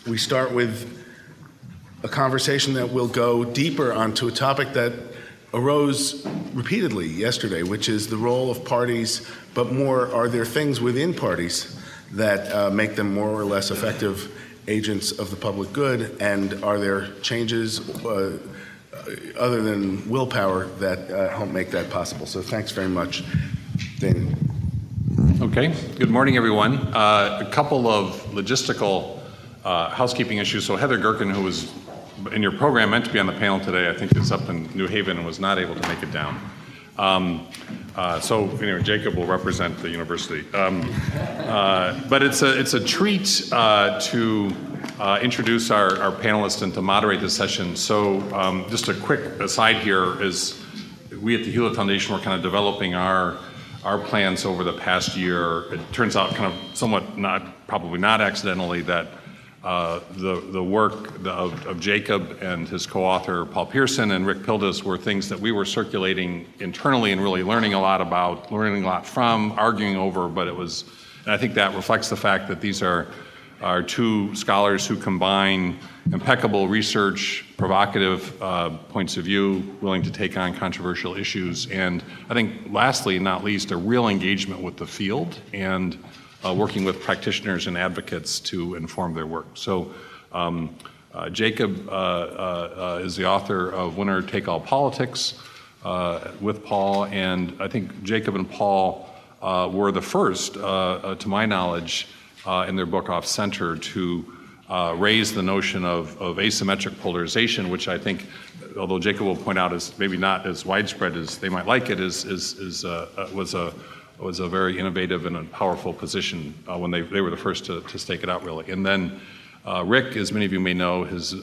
we start with a conversation that will go deeper onto a topic that arose repeatedly yesterday, which is the role of parties, but more, are there things within parties that make them more or less effective agents of the public good, and are there changes other than willpower that help make that possible? So thanks very much, Daniel. Okay, good morning, everyone. A couple of logistical housekeeping issues. So Heather Gerken, who was in your program meant to be on the panel today, I think is up in New Haven and was not able to make it down. So anyway, Jacob will represent the university. But it's a treat to introduce our panelists and to moderate this session. So just a quick aside here is we at the Hewlett Foundation were kind of developing our plans over the past year. It turns out kind of somewhat probably not accidentally that the work of Jacob and his co-author Paul Pearson and Rick Pildes were things that we were circulating internally and really learning a lot about, learning a lot from, arguing over, but it was, and I think that reflects the fact that these are two scholars who combine impeccable research, provocative points of view, willing to take on controversial issues, and I think lastly, not least, a real engagement with the field and working with practitioners and advocates to inform their work. So Jacob is the author of Winner Take All Politics with Paul, and I think Jacob and Paul were the first, to my knowledge, in their book Off Center to raise the notion of asymmetric polarization, which I think, although Jacob will point out is maybe not as widespread as they might like it, was a very innovative and a powerful position when they were the first to stake it out, really. And then Rick, as many of you may know, has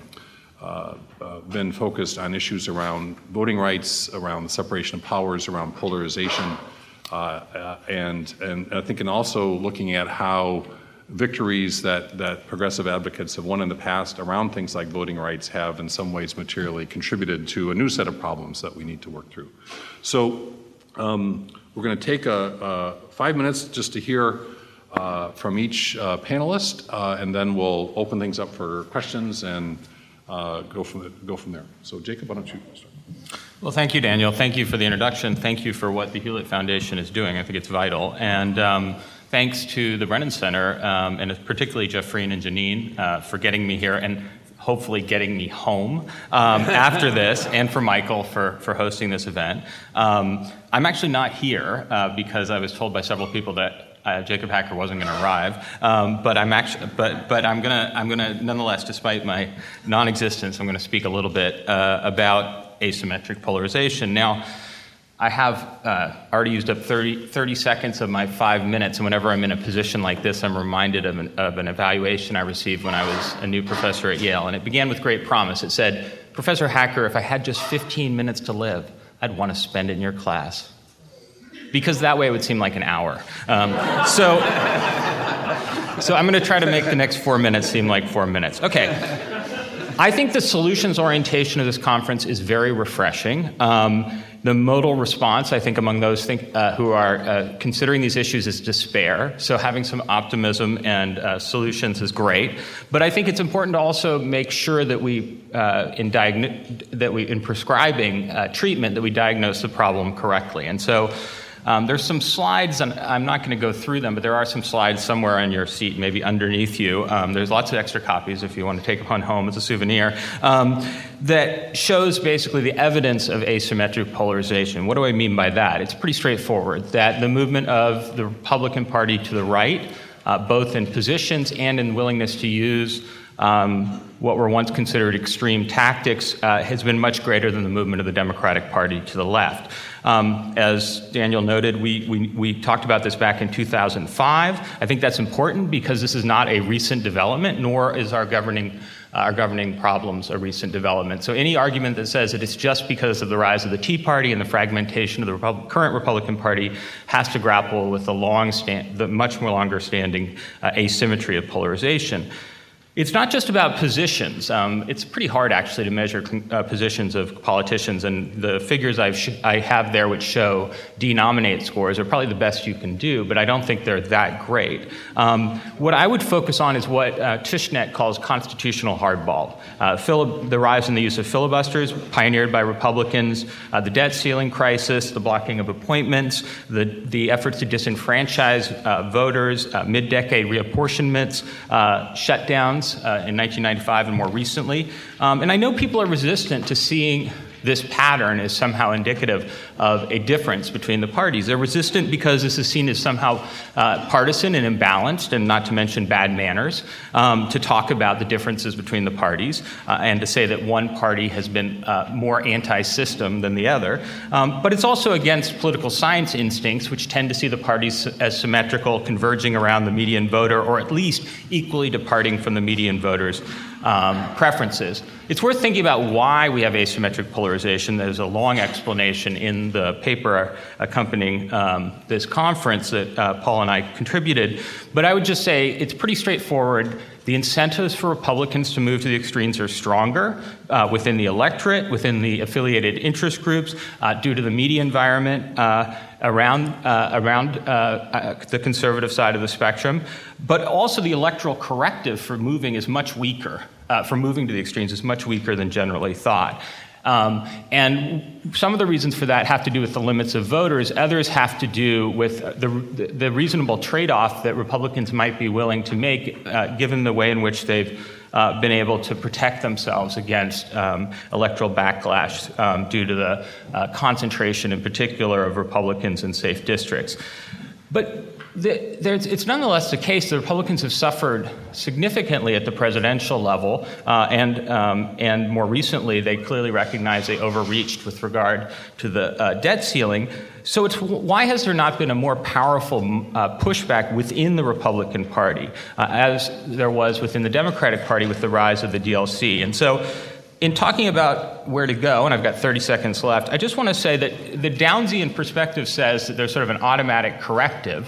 been focused on issues around voting rights, around the separation of powers, around polarization, and I think and also looking at how victories that progressive advocates have won in the past around things like voting rights have in some ways materially contributed to a new set of problems that we need to work through. So we're going to take 5 minutes just to hear from each panelist, and then we'll open things up for questions and go from there. So Jacob, why don't you start? Well, thank you, Daniel. Thank you for the introduction. Thank you for what the Hewlett Foundation is doing. I think it's vital. And thanks to the Brennan Center, and particularly Jeff Freen and Janine for getting me here and hopefully getting me home after this, and for Michael for hosting this event. I'm actually not here because I was told by several people that Jacob Hacker wasn't going to arrive, but I'm gonna nonetheless, despite my non-existence, I'm going to speak a little bit about asymmetric polarization. Now, I have already used up 30 seconds of my 5 minutes, and whenever I'm in a position like this, I'm reminded of an evaluation I received when I was a new professor at Yale, and it began with great promise. It said, "Professor Hacker, if I had just 15 minutes to live, I'd want to spend it in your class." Because that way it would seem like an hour. So I'm going to try to make the next 4 minutes seem like 4 minutes. Okay. I think the solutions orientation of this conference is very refreshing. The modal response, I think, among those who are considering these issues is despair. So having some optimism and solutions is great. But I think it's important to also make sure that in prescribing treatment, that we diagnose the problem correctly. And so there's some slides, and I'm not going to go through them, but there are some slides somewhere on your seat, maybe underneath you. There's lots of extra copies if you want to take one home as a souvenir, that shows basically the evidence of asymmetric polarization. What do I mean by that? It's pretty straightforward, that the movement of the Republican Party to the right, both in positions and in willingness to use what were once considered extreme tactics, has been much greater than the movement of the Democratic Party to the left. As Daniel noted, we talked about this back in 2005. I think that's important because this is not a recent development, nor is our governing problems a recent development. So any argument that says that it's just because of the rise of the Tea Party and the fragmentation of the current Republican Party has to grapple with the much more longer standing asymmetry of polarization. It's not just about positions. It's pretty hard, actually, to measure positions of politicians, and the figures I have there, which show denominate scores, are probably the best you can do, but I don't think they're that great. What I would focus on is what Tushnet calls constitutional hardball. The rise in the use of filibusters, pioneered by Republicans, the debt ceiling crisis, the blocking of appointments, the efforts to disenfranchise voters, mid-decade reapportionments, shutdowns, in 1995 and more recently. And I know people are resistant to seeing this pattern as somehow indicative of a difference between the parties. They're resistant because this is seen as somehow partisan and imbalanced, and not to mention bad manners, to talk about the differences between the parties and to say that one party has been more anti-system than the other. But it's also against political science instincts, which tend to see the parties as symmetrical, converging around the median voter, or at least equally departing from the median voters' preferences. It's worth thinking about why we have asymmetric polarization. There's a long explanation in the paper accompanying this conference that Paul and I contributed. But I would just say it's pretty straightforward. The incentives for Republicans to move to the extremes are stronger within the electorate, within the affiliated interest groups, due to the media environment around the conservative side of the spectrum. But also the electoral corrective for moving is much weaker, for moving to the extremes is much weaker than generally thought. And some of the reasons for that have to do with the limits of voters. Others have to do with the reasonable trade-off that Republicans might be willing to make, given the way in which they've been able to protect themselves against electoral backlash due to the concentration, in particular, of Republicans in safe districts. But it's nonetheless the case that Republicans have suffered significantly at the presidential level, and more recently they clearly recognize they overreached with regard to the debt ceiling. So why has there not been a more powerful pushback within the Republican Party, as there was within the Democratic Party with the rise of the DLC? And so in talking about where to go, and I've got 30 seconds left, I just want to say that the Downsian perspective says that there's sort of an automatic corrective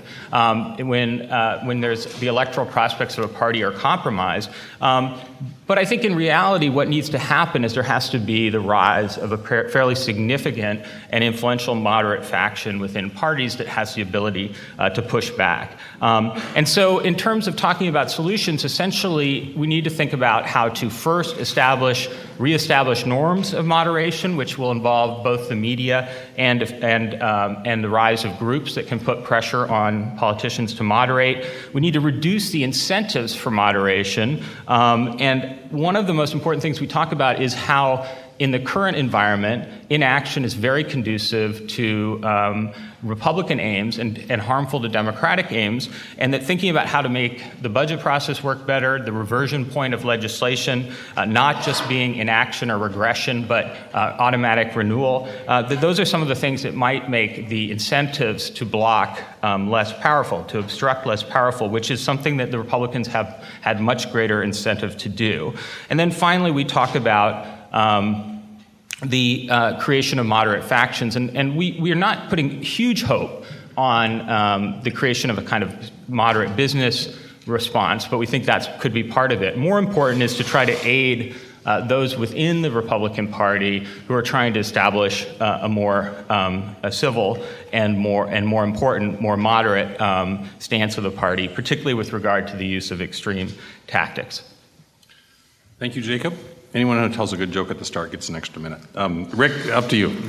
when there's the electoral prospects of a party are compromised. But I think in reality what needs to happen is there has to be the rise of a fairly significant and influential moderate faction within parties that has the ability to push back. And so in terms of talking about solutions, essentially we need to think about how to first reestablish norms of moderation, which will involve both the media and the rise of groups that can put pressure on politicians to moderate. We need to reduce the incentives for moderation, and one of the most important things we talk about is how, in the current environment, inaction is very conducive to Republican aims and harmful to Democratic aims, and that thinking about how to make the budget process work better, the reversion point of legislation, not just being inaction or regression, but automatic renewal, those are some of the things that might make the incentives to block less powerful, to obstruct less powerful, which is something that the Republicans have had much greater incentive to do. And then finally, we talk about the creation of moderate factions. And we are not putting huge hope on the creation of a kind of moderate business response, but we think that could be part of it. More important is to try to aid those within the Republican Party who are trying to establish a more civil and more important, more moderate stance of the party, particularly with regard to the use of extreme tactics. Thank you, Jacob. Anyone who tells a good joke at the start gets an extra minute. Rick, up to you.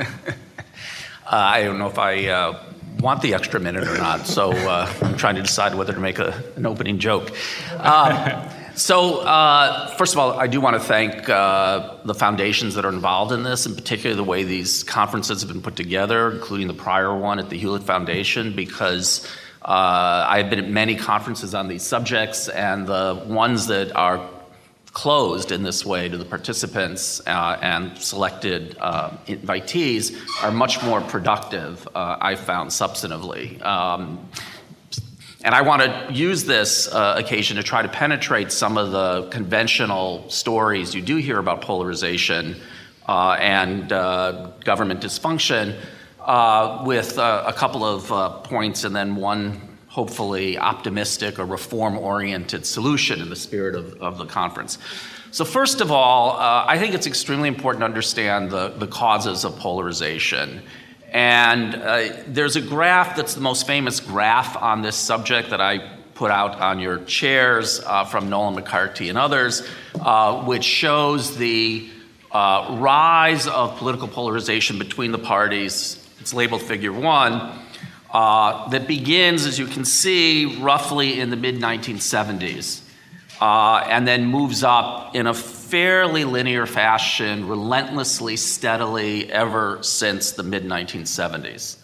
I don't know if I want the extra minute or not, so I'm trying to decide whether to make an opening joke. So first of all, I do want to thank the foundations that are involved in this, in particular the way these conferences have been put together, including the prior one at the Hewlett Foundation, because I've been at many conferences on these subjects, and the ones that are closed in this way to the participants and selected invitees are much more productive, I found, substantively. And I want to use this occasion to try to penetrate some of the conventional stories you do hear about polarization and government dysfunction with a couple of points and then one hopefully optimistic or reform-oriented solution in the spirit of the conference. So first of all, I think it's extremely important to understand the causes of polarization. And there's a graph that's the most famous graph on this subject that I put out on your chairs from Nolan McCarthy and others, which shows the rise of political polarization between the parties. It's labeled Figure 1, that begins, as you can see, roughly in the mid-1970s, and then moves up in a fairly linear fashion, relentlessly, steadily, ever since the mid-1970s.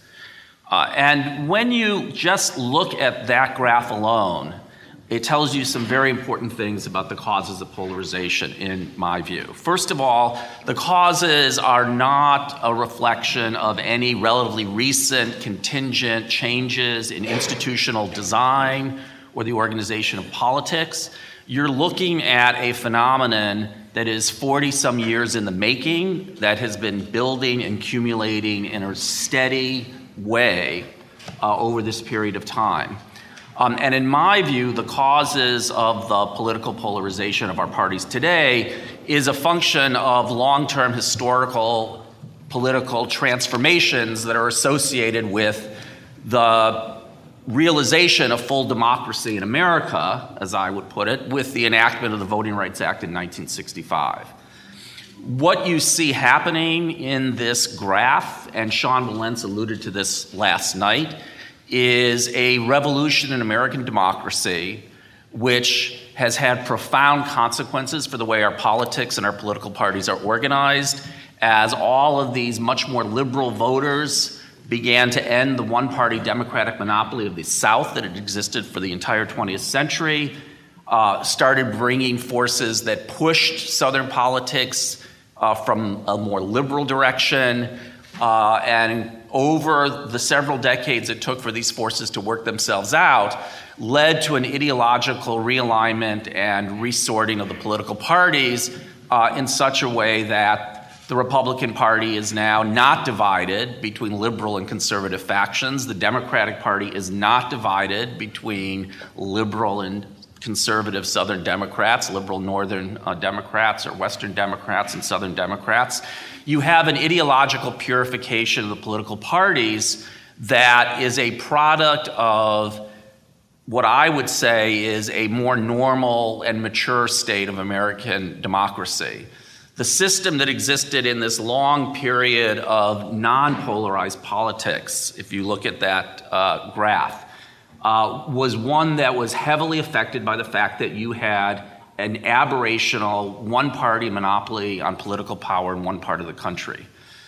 And when you just look at that graph alone, it tells you some very important things about the causes of polarization, in my view. First of all, the causes are not a reflection of any relatively recent contingent changes in institutional design or the organization of politics. You're looking at a phenomenon that is 40-some years in the making, that has been building and accumulating in a steady way over this period of time. And in my view, the causes of the political polarization of our parties today is a function of long-term historical political transformations that are associated with the realization of full democracy in America, as I would put it, with the enactment of the Voting Rights Act in 1965. What you see happening in this graph, and Sean Wilentz alluded to this last night, is a revolution in American democracy which has had profound consequences for the way our politics and our political parties are organized, as all of these much more liberal voters began to end the one-party Democratic monopoly of the South that had existed for the entire 20th century, started bringing forces that pushed Southern politics from a more liberal direction, and over the several decades it took for these forces to work themselves out, led to an ideological realignment and resorting of the political parties in such a way that the Republican Party is now not divided between liberal and conservative factions. The Democratic Party is not divided between liberal and conservative Southern Democrats, liberal Northern Democrats, or Western Democrats and Southern Democrats. You have an ideological purification of the political parties that is a product of what I would say is a more normal and mature state of American democracy. The system that existed in this long period of non-polarized politics, if you look at that graph, was one that was heavily affected by the fact that you had an aberrational one-party monopoly on political power in one part of the country.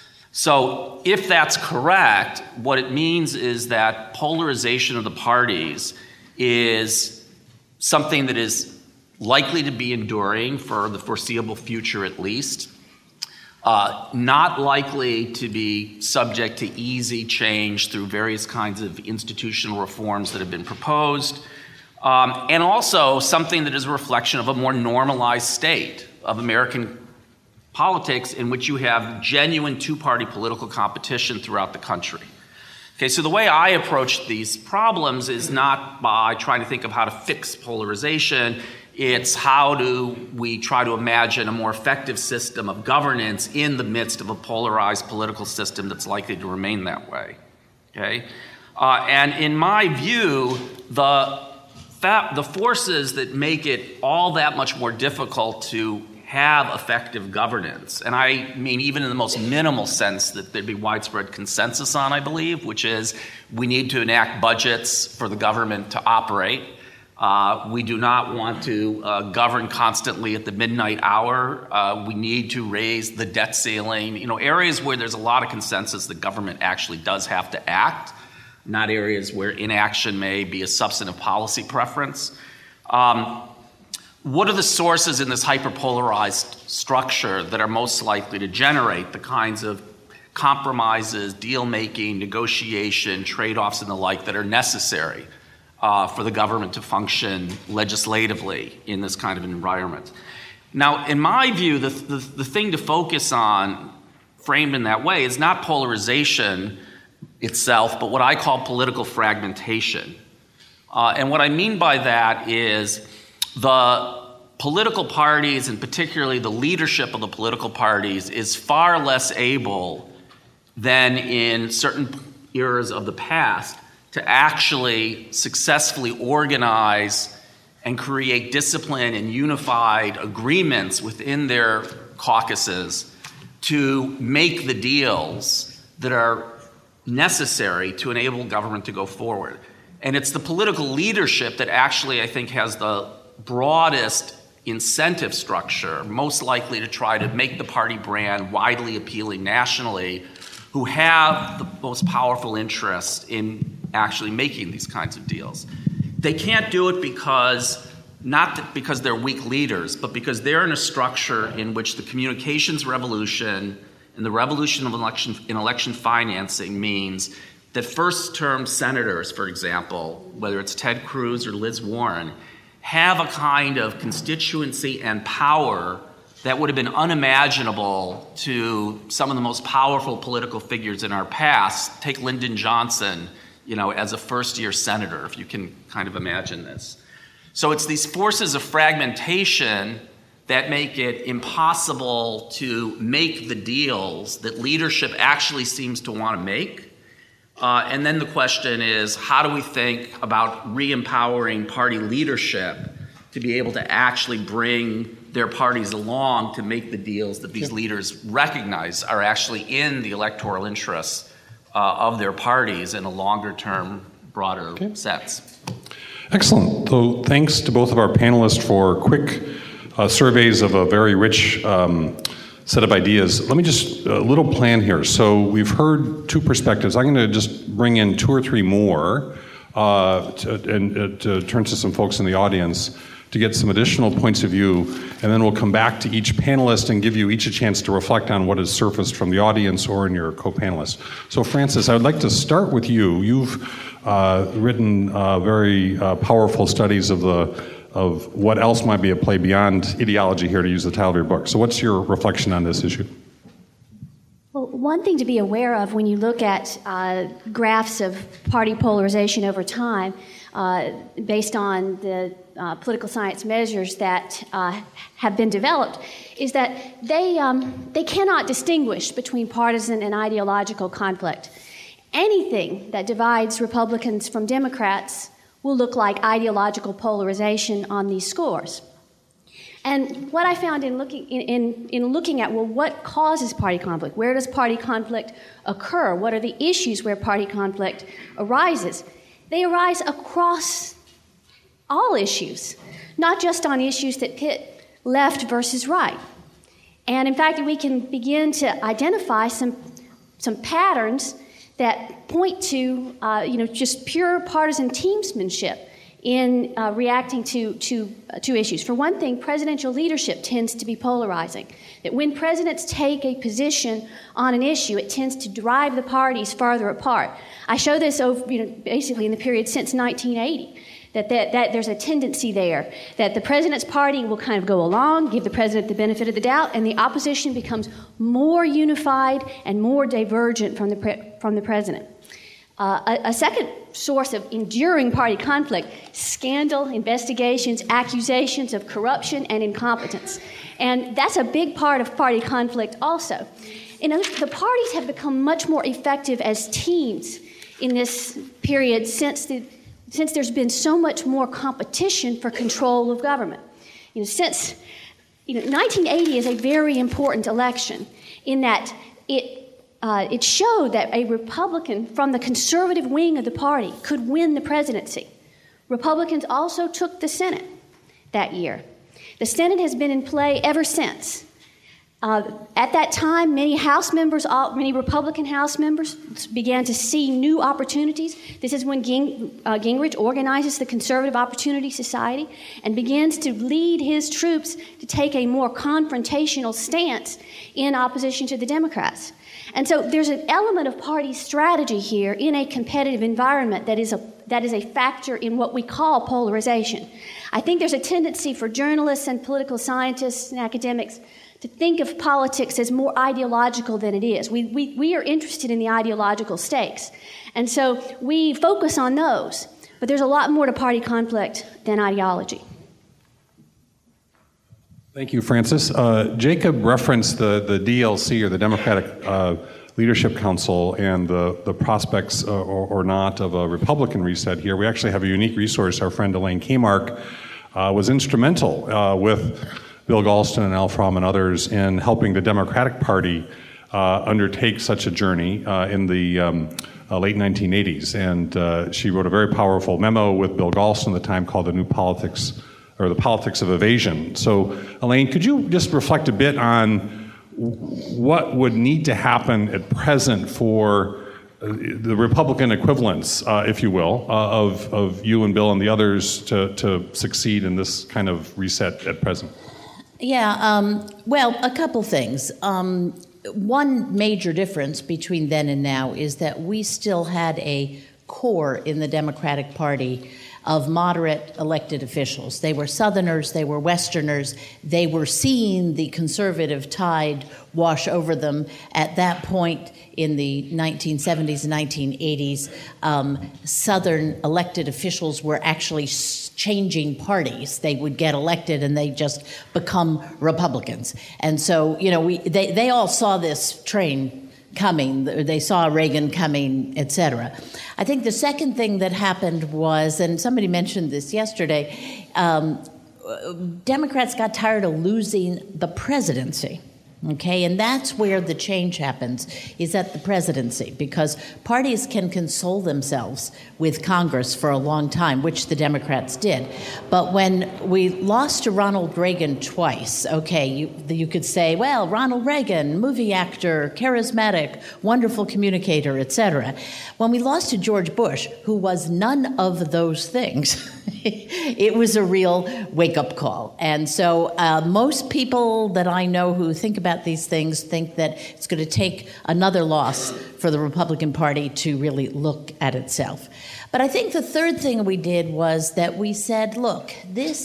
So if that's correct, what it means is that polarization of the parties is something that is likely to be enduring for the foreseeable future at least, not likely to be subject to easy change through various kinds of institutional reforms that have been proposed, and also something that is a reflection of a more normalized state of American politics in which you have genuine two-party political competition throughout the country. Okay, so the way I approach these problems is not by trying to think of how to fix polarization. It's how do we try to imagine a more effective system of governance in the midst of a polarized political system that's likely to remain that way. Okay, and in my view, the forces that make it all that much more difficult to have effective governance, and I mean even in the most minimal sense that there'd be widespread consensus on, I believe, which is we need to enact budgets for the government to operate. We do not want to govern constantly at the midnight hour. We need to raise the debt ceiling. You know, areas where there's a lot of consensus that government actually does have to act, not areas where inaction may be a substantive policy preference. What are the sources in this hyperpolarized structure that are most likely to generate the kinds of compromises, deal-making, negotiation, trade-offs, and the like that are necessary for the government to function legislatively in this kind of an environment? Now, in my view, the thing to focus on, framed in that way, is not polarization itself, but what I call political fragmentation, And what I mean by that is the political parties, and particularly the leadership of the political parties, is far less able than in certain eras of the past to actually successfully organize and create discipline and unified agreements within their caucuses to make the deals that are necessary to enable government to go forward. And it's the political leadership that actually, I think, has the broadest incentive structure, most likely to try to make the party brand widely appealing nationally, who have the most powerful interest in actually making these kinds of deals. They can't do it because, not because they're weak leaders, but because they're in a structure in which the communications revolution and the revolution of election financing means that first-term senators, for example, whether it's Ted Cruz or Liz Warren, have a kind of constituency and power that would have been unimaginable to some of the most powerful political figures in our past. Take Lyndon Johnson, as a first-year senator, if you can kind of imagine this. So it's these forces of fragmentation that make it impossible to make the deals that leadership actually seems to want to make. And then the question is, how do we think about re-empowering party leadership to be able to actually bring their parties along to make the deals that these leaders recognize are actually in the electoral interests of their parties in a longer-term, broader sense. Excellent. So thanks to both of our panelists for quick surveys of a very rich set of ideas. Let me just, a little plan here. So we've heard two perspectives. I'm going to just bring in two or three more to turn to some folks in the audience to get some additional points of view, and then we'll come back to each panelist and give you each a chance to reflect on what has surfaced from the audience or in your co-panelists. So Francis, I would like to start with you. You've written very powerful studies of what else might be at play beyond ideology here, to use the title of your book. So what's your reflection on this issue? Well, one thing to be aware of when you look at graphs of party polarization over time, based on the political science measures that have been developed, is that they cannot distinguish between partisan and ideological conflict. Anything that divides Republicans from Democrats will look like ideological polarization on these scores. And what I found in looking at, well, what causes party conflict? Where does party conflict occur? What are the issues where party conflict arises? They arise across all issues, not just on issues that pit left versus right. And in fact, we can begin to identify some patterns that point to just pure partisan teamsmanship in reacting to issues. For one thing, presidential leadership tends to be polarizing. That when presidents take a position on an issue, it tends to drive the parties farther apart. I show this over, basically in the period since 1980. That there's a tendency there that the president's party will kind of go along, give the president the benefit of the doubt, and the opposition becomes more unified and more divergent from the president. A second source of enduring party conflict: scandal, investigations, accusations of corruption and incompetence. And that's a big part of party conflict also. The parties have become much more effective as teams in this period since there's been so much more competition for control of government. 1980 is a very important election in that it showed that a Republican from the conservative wing of the party could win the presidency. Republicans also took the Senate that year. The Senate has been in play ever since. At that time, many Republican House members began to see new opportunities. This is when Gingrich organizes the Conservative Opportunity Society and begins to lead his troops to take a more confrontational stance in opposition to the Democrats. And so there's an element of party strategy here in a competitive environment that is a factor in what we call polarization. I think there's a tendency for journalists and political scientists and academics to think of politics as more ideological than it is. We are interested in the ideological stakes, and so we focus on those. But there's a lot more to party conflict than ideology. Thank you, Frances. Jacob referenced the DLC, or the Democratic Leadership Council, and the prospects or not of a Republican reset here. We actually have a unique resource. Our friend Elaine Kamark was instrumental with Bill Galston and Al Fromm and others in helping the Democratic Party undertake such a journey in the late 1980s. And she wrote a very powerful memo with Bill Galston at the time called The New Politics, or The Politics of Evasion. So, Elaine, could you just reflect a bit on what would need to happen at present for the Republican equivalents, if you will, of you and Bill and the others to succeed in this kind of reset at present? Yeah, well, a couple things. One major difference between then and now is that we still had a core in the Democratic Party of moderate elected officials. They were Southerners, they were Westerners, they were seeing the conservative tide wash over them. At that point in the 1970s and 1980s, Southern elected officials were actually changing parties. They would get elected and they just become Republicans. And so, you know, they all saw this train coming. They saw Reagan coming, et cetera. I think the second thing that happened was, and somebody mentioned this yesterday, Democrats got tired of losing the presidency. Okay, and that's where the change happens, is at the presidency, because parties can console themselves with Congress for a long time, which the Democrats did. But when we lost to Ronald Reagan twice, okay, you could say, well, Ronald Reagan, movie actor, charismatic, wonderful communicator, etc. When we lost to George Bush, who was none of those things, it was a real wake-up call. And so most people that I know who think about these things think that it's going to take another loss for the Republican Party to really look at itself. But I think the third thing we did was that we said, look,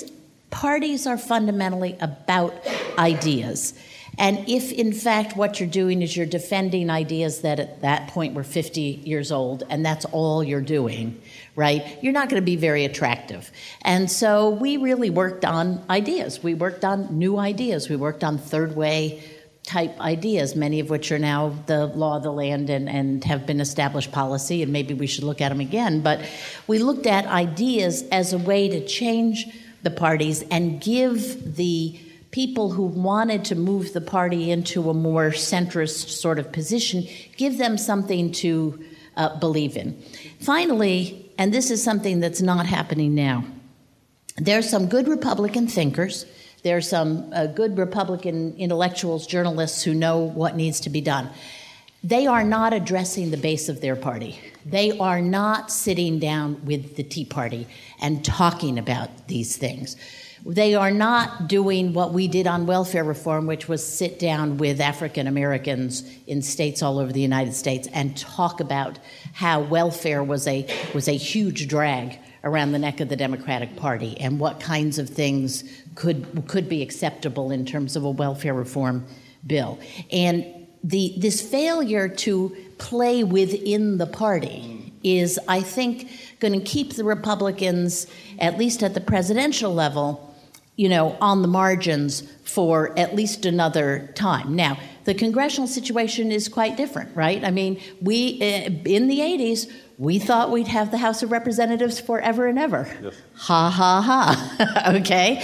parties are fundamentally about ideas. And if, in fact, what you're doing is you're defending ideas that at that point were 50 years old, and that's all you're doing, right, you're not going to be very attractive. And so we really worked on ideas. We worked on new ideas. We worked on third way type ideas, many of which are now the law of the land and have been established policy, and maybe we should look at them again. But we looked at ideas as a way to change the parties and give the people who wanted to move the party into a more centrist sort of position, give them something to believe in. Finally, and this is something that's not happening now, there's some good Republican thinkers, there's some good Republican intellectuals, journalists who know what needs to be done. They are not addressing the base of their party. They are not sitting down with the Tea Party and talking about these things. They are not doing what we did on welfare reform, which was sit down with African Americans in states all over the United States and talk about how welfare was a huge drag around the neck of the Democratic Party and what kinds of things could be acceptable in terms of a welfare reform bill. And this failure to play within the party is, I think, going to keep the Republicans, at least at the presidential level, you know, on the margins for at least another time. Now, the congressional situation is quite different, right? I mean, we, in the 80s, we thought we'd have the House of Representatives forever and ever. Yes. Ha, ha, ha. Okay?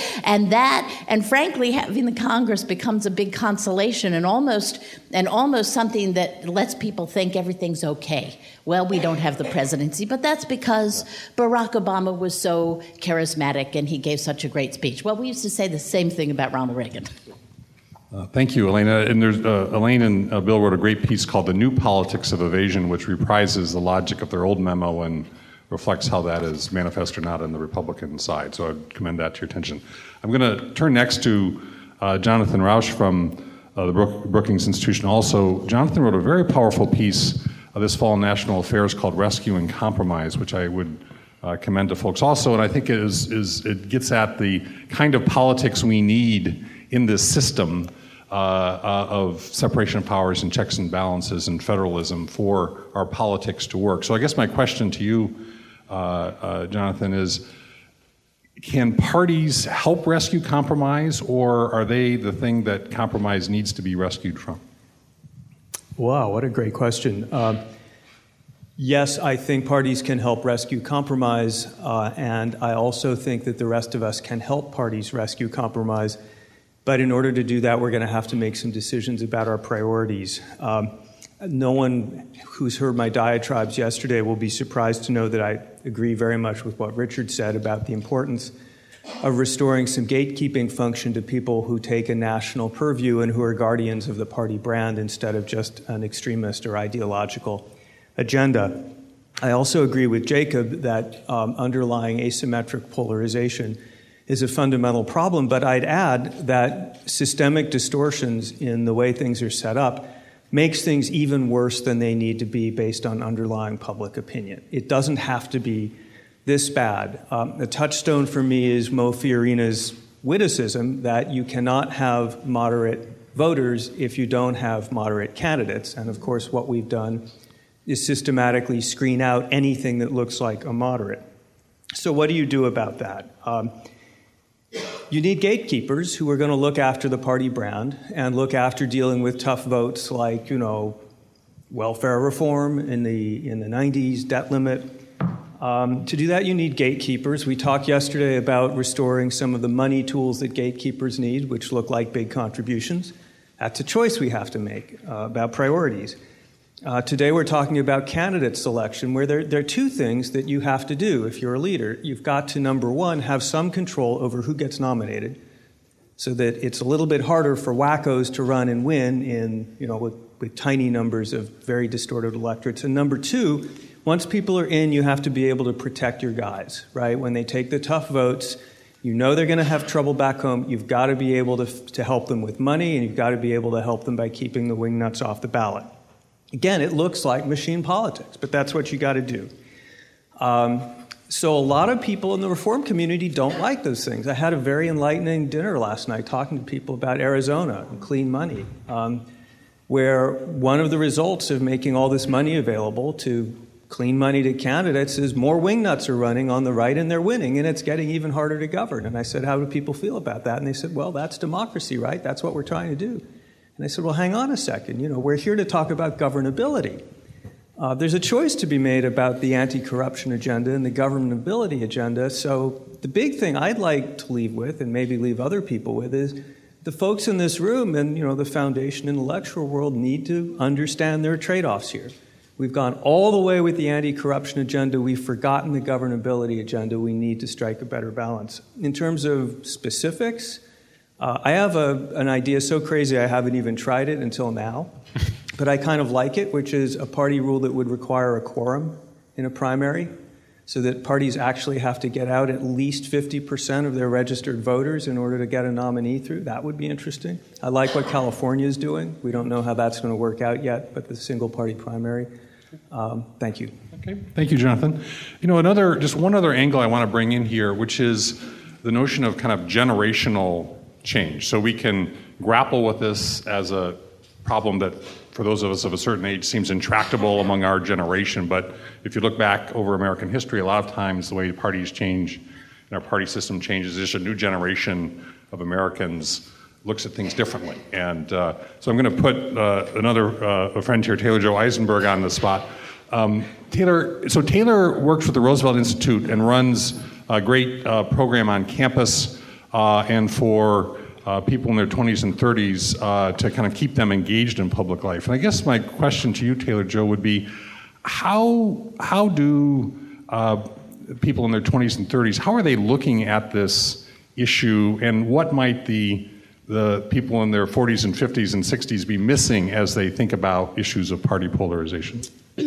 And frankly, having the Congress becomes a big consolation and almost something that lets people think everything's okay. Well, we don't have the presidency, but that's because Barack Obama was so charismatic and he gave such a great speech. Well, we used to say the same thing about Ronald Reagan. Thank you, Elena. And there's Elaine and Bill wrote a great piece called The New Politics of Evasion, which reprises the logic of their old memo and reflects how that is manifest or not on the Republican side. So I'd commend that to your attention. I'm going to turn next to Jonathan Rauch from the Brookings Institution. Also, Jonathan wrote a very powerful piece this fall in National Affairs called Rescue and Compromise, which I would commend to folks also. And I think it gets at the kind of politics we need in this system of separation of powers and checks and balances and federalism for our politics to work. So I guess my question to you, Jonathan, is can parties help rescue compromise, or are they the thing that compromise needs to be rescued from? Wow, what a great question. Yes, I think parties can help rescue compromise, and I also think that the rest of us can help parties rescue compromise. But in order to do that, we're going to have to make some decisions about our priorities. No one who's heard my diatribes yesterday will be surprised to know that I agree very much with what Richard said about the importance of restoring some gatekeeping function to people who take a national purview and who are guardians of the party brand instead of just an extremist or ideological agenda. I also agree with Jacob that underlying asymmetric polarization is a fundamental problem, but I'd add that systemic distortions in the way things are set up makes things even worse than they need to be based on underlying public opinion. It doesn't have to be this bad. The touchstone for me is Mo Fiorina's witticism that you cannot have moderate voters if you don't have moderate candidates. And of course, what we've done is systematically screen out anything that looks like a moderate. So what do you do about that? You need gatekeepers who are going to look after the party brand and look after dealing with tough votes like, welfare reform in the 90s, debt limit. To do that, you need gatekeepers. We talked yesterday about restoring some of the money tools that gatekeepers need, which look like big contributions. That's a choice we have to make about priorities. Today we're talking about candidate selection, where there are two things that you have to do if you're a leader. You've got to, number one, have some control over who gets nominated so that it's a little bit harder for wackos to run and win with tiny numbers of very distorted electorates. And number two, once people are in, you have to be able to protect your guys, right? When they take the tough votes, you know they're going to have trouble back home. You've got to be able to help them with money, and you've got to be able to help them by keeping the wingnuts off the ballot. Again, it looks like machine politics, but that's what you got to do. So a lot of people in the reform community don't like those things. I had a very enlightening dinner last night talking to people about Arizona and clean money, where one of the results of making all this money available to clean money to candidates is more wingnuts are running on the right and they're winning, and it's getting even harder to govern. And I said, how do people feel about that? And they said, well, that's democracy, right? That's what we're trying to do. And I said, well, hang on a second. We're here to talk about governability. There's a choice to be made about the anti-corruption agenda and the governability agenda. So the big thing I'd like to leave with, and maybe leave other people with, is the folks in this room and the foundation intellectual world need to understand there are trade-offs here. We've gone all the way with the anti-corruption agenda. We've forgotten the governability agenda. We need to strike a better balance. In terms of specifics, I have an idea so crazy I haven't even tried it until now, but I kind of like it, which is a party rule that would require a quorum in a primary, so that parties actually have to get out at least 50% of their registered voters in order to get a nominee through. That would be interesting. I like what California is doing. We don't know how that's going to work out yet, but the single-party primary. Thank you. Okay, thank you, Jonathan. Just one other angle I want to bring in here, which is the notion of kind of generational change. So we can grapple with this as a problem that, for those of us of a certain age, seems intractable among our generation. But if you look back over American history, a lot of times the way parties change and our party system changes, just a new generation of Americans looks at things differently. And so I'm going to put a friend here, Taylor Joe Eisenberg, on the spot. Taylor works with the Roosevelt Institute and runs a great program on campus and for people in their 20s and 30s to kind of keep them engaged in public life. And I guess my question to you, Taylor Joe, would be how do people in their 20s and 30s, how are they looking at this issue, and what might the people in their 40s and 50s and 60s be missing as they think about issues of party polarization?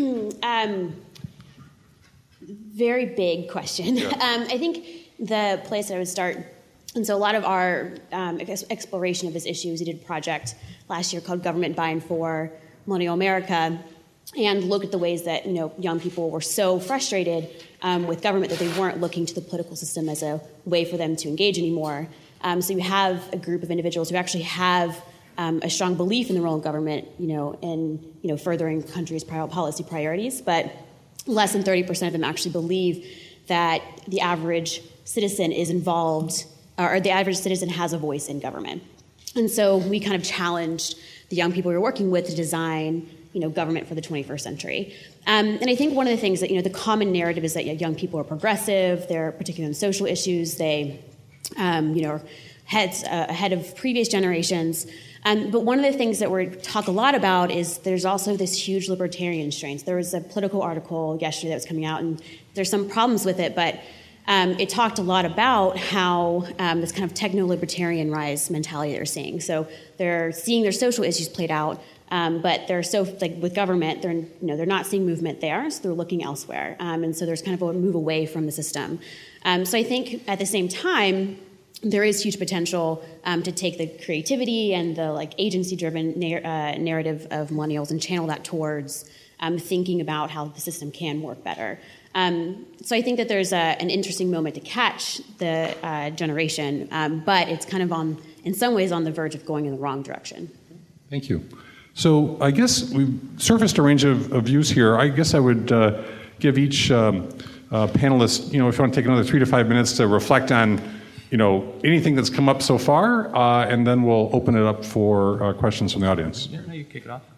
Very big question. Yeah. I think the place I would start, and so a lot of our exploration of this issue is we did a project last year called Government by and for Millennial America, and looked at the ways that young people were so frustrated with government that they weren't looking to the political system as a way for them to engage anymore. So you have a group of individuals who actually have a strong belief in the role of government, in furthering country's policy priorities, but less than 30% of them actually believe that the average citizen is involved, or the average citizen has a voice in government. And so we kind of challenged the young people we were working with to design, government for the 21st century. And I think one of the things that, the common narrative is that young people are progressive, they're particularly on social issues, they, are ahead of previous generations. But one of the things that we talk a lot about is there's also this huge libertarian strain. There was a Politico article yesterday that was coming out, and there's some problems with it, but it talked a lot about how this kind of techno-libertarian rise mentality they're seeing. So they're seeing their social issues played out, but they're so, with government, they're not seeing movement there, so they're looking elsewhere. And so there's kind of a move away from the system. So I think at the same time, there is huge potential to take the creativity and the agency-driven narrative of millennials and channel that towards thinking about how the system can work better. So I think that there's an interesting moment to catch the generation, but it's kind of in some ways on the verge of going in the wrong direction. Thank you. So I guess we've surfaced a range of views here. I guess I would give each panelist, if you want to take another 3 to 5 minutes to reflect on anything that's come up so far, and then we'll open it up for questions from the audience. Yeah, no, you kick it off.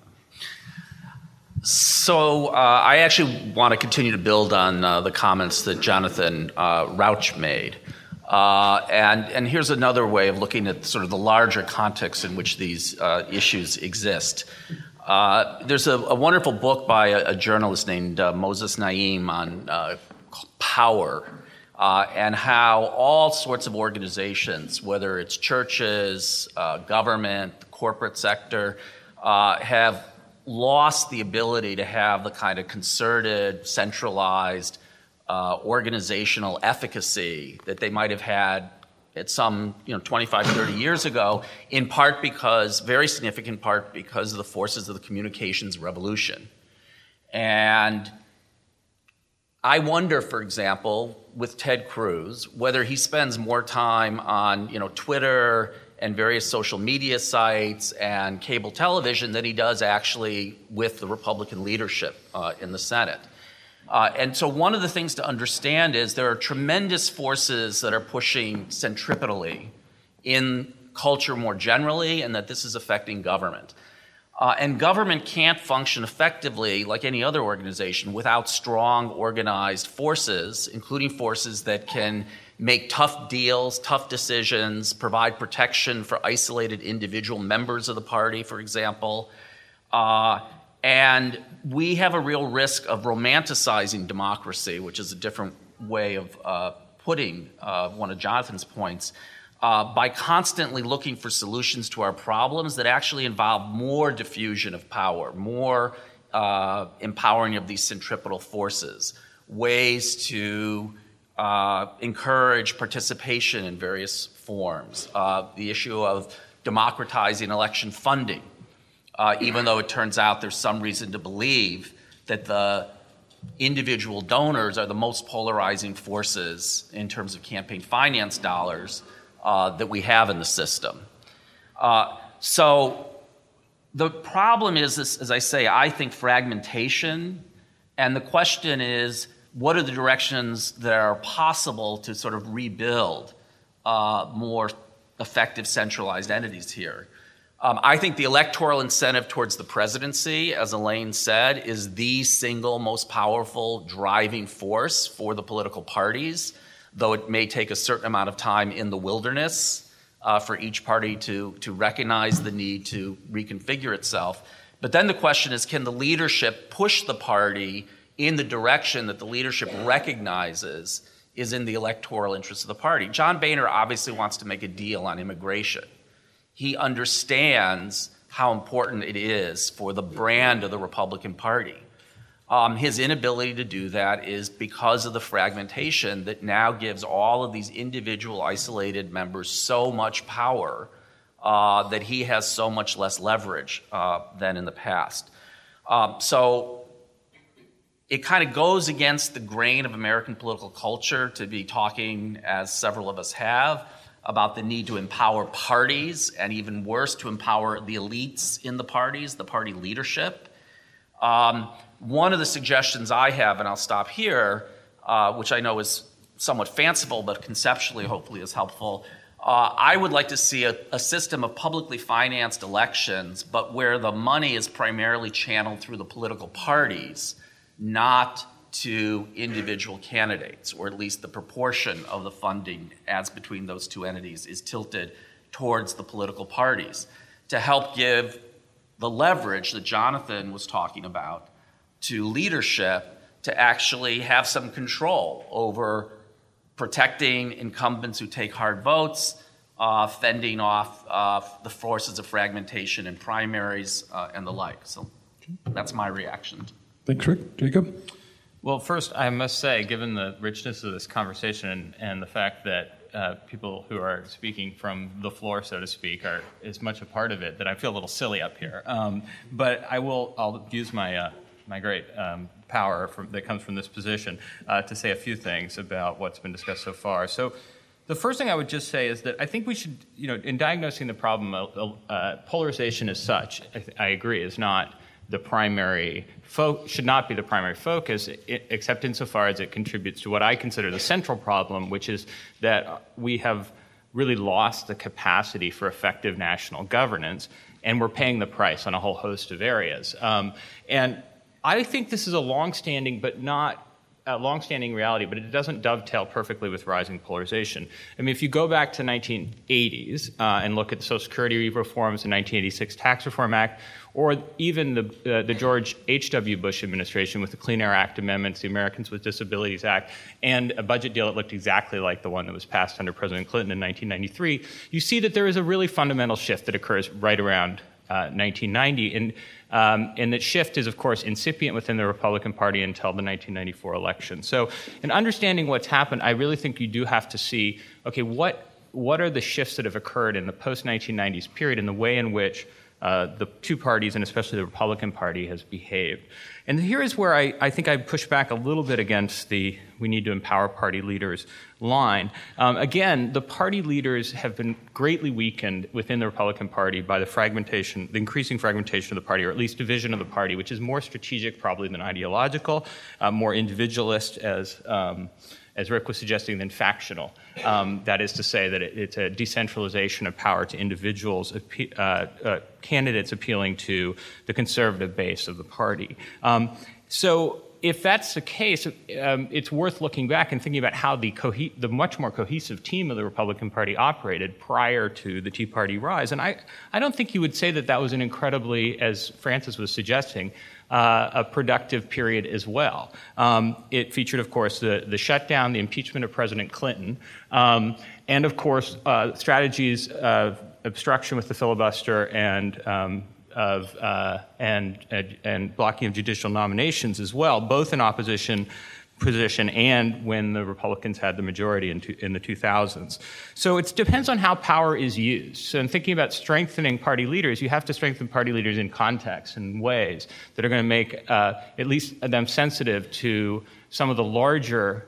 So I actually want to continue to build on the comments that Jonathan Rauch made. And here's another way of looking at sort of the larger context in which these issues exist. There's a wonderful book by a journalist named Moses Naim on power. And how all sorts of organizations, whether it's churches, government, the corporate sector, have lost the ability to have the kind of concerted, centralized, organizational efficacy that they might have had at some 25, 30 years ago, in part because, very significant part, because of the forces of the communications revolution. And I wonder, for example, with Ted Cruz, whether he spends more time on Twitter and various social media sites and cable television than he does actually with the Republican leadership in the Senate. And so one of the things to understand is there are tremendous forces that are pushing centripetally in culture more generally, and that this is affecting government. And government can't function effectively like any other organization without strong, organized forces, including forces that can make tough deals, tough decisions, provide protection for isolated individual members of the party, for example. And we have a real risk of romanticizing democracy, which is a different way of putting one of Jonathan's points, by constantly looking for solutions to our problems that actually involve more diffusion of power, more empowering of these centripetal forces, ways to encourage participation in various forms, the issue of democratizing election funding, even though it turns out there's some reason to believe that the individual donors are the most polarizing forces in terms of campaign finance dollars that we have in the system. So the problem is, this, as I say, I think fragmentation, and the question is, what are the directions that are possible to sort of rebuild more effective centralized entities here? I think the electoral incentive towards the presidency, as Elaine said, is the single most powerful driving force for the political parties, though it may take a certain amount of time in the wilderness for each party to recognize the need to reconfigure itself. But then the question is, can the leadership push the party in the direction that the leadership recognizes is in the electoral interest of the party? John Boehner obviously wants to make a deal on immigration. He understands how important it is for the brand of the Republican Party. His inability to do that is because of the fragmentation that now gives all of these individual isolated members so much power that he has so much less leverage than in the past. So it kind of goes against the grain of American political culture to be talking, as several of us have, about the need to empower parties, and even worse, to empower the elites in the parties, the party leadership. One of the suggestions I have, and I'll stop here, which I know is somewhat fanciful, but conceptually hopefully is helpful, I would like to see a system of publicly financed elections, but where the money is primarily channeled through the political parties, not to individual candidates, or at least the proportion of the funding as between those two entities is tilted towards the political parties to help give the leverage that Jonathan was talking about to leadership to actually have some control over protecting incumbents who take hard votes, fending off the forces of fragmentation in primaries and the like. So that's my reaction. Thanks, Rick. Jacob? Well, first, I must say, given the richness of this conversation and the fact that people who are speaking from the floor, so to speak, are as much a part of it, that I feel a little silly up here. But I'll use my my great power that comes from this position to say a few things about what's been discussed so far. So the first thing I would just say is that I think we should, in diagnosing the problem, polarization as such, I agree, is not the primary should not be the primary focus, except insofar as it contributes to what I consider the central problem, which is that we have really lost the capacity for effective national governance, and we're paying the price on a whole host of areas. And I think this is a longstanding reality, but it doesn't dovetail perfectly with rising polarization. I mean, if you go back to 1980s and look at the Social Security reforms, the 1986 Tax Reform Act, or even the George H.W. Bush administration with the Clean Air Act amendments, the Americans with Disabilities Act, and a budget deal that looked exactly like the one that was passed under President Clinton in 1993, you see that there is a really fundamental shift that occurs right around 1990. And that shift is, of course, incipient within the Republican Party until the 1994 election. So in understanding what's happened, I really think you do have to see, okay, what are the shifts that have occurred in the post-1990s period in the way in which the two parties, and especially the Republican Party, has behaved. And here is where I think I push back a little bit against the we need to empower party leaders line. Again, the party leaders have been greatly weakened within the Republican Party by the increasing fragmentation of the party, or at least division of the party, which is more strategic probably than ideological, more individualist, as Rick was suggesting, than factional. That is to say that it's a decentralization of power to individuals, candidates appealing to the conservative base of the party. So if that's the case, it's worth looking back and thinking about how the much more cohesive team of the Republican Party operated prior to the Tea Party rise. And I don't think you would say that was an incredibly, as Francis was suggesting, a productive period as well. It featured, of course, the shutdown, the impeachment of President Clinton, and, of course, strategies of obstruction with the filibuster and blocking of judicial nominations as well, both in opposition position and when the Republicans had the majority in the 2000s. So it depends on how power is used. So in thinking about strengthening party leaders, you have to strengthen party leaders in context and ways that are going to make at least them sensitive to some of the larger